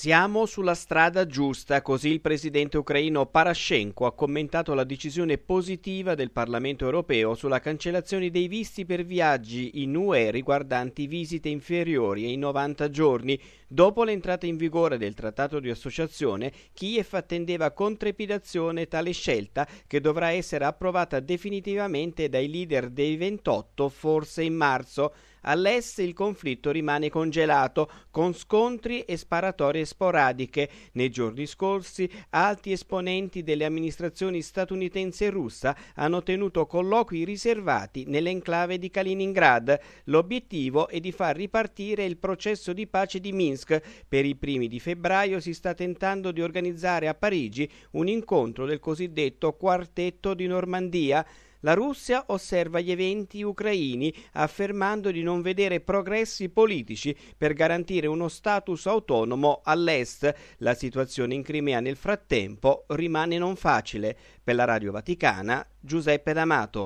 Siamo sulla strada giusta, così il presidente ucraino Poroshenko ha commentato la decisione positiva del Parlamento europeo sulla cancellazione dei visti per viaggi in UE riguardanti visite inferiori ai 90 giorni. Dopo l'entrata in vigore del trattato di associazione, Kiev attendeva con trepidazione tale scelta, che dovrà essere approvata definitivamente dai leader dei 28, forse in marzo. All'est il conflitto rimane congelato, con scontri e sparatorie sporadiche. Nei giorni scorsi alti esponenti delle amministrazioni statunitense e russa hanno tenuto colloqui riservati nell'enclave di Kaliningrad. L'obiettivo è di far ripartire il processo di pace di Minsk. Per i primi di febbraio si sta tentando di organizzare a Parigi un incontro del cosiddetto Quartetto di Normandia. La Russia osserva gli eventi ucraini, affermando di non vedere progressi politici per garantire uno status autonomo all'est. La situazione in Crimea nel frattempo rimane non facile. Per la Radio Vaticana, Giuseppe D'Amato.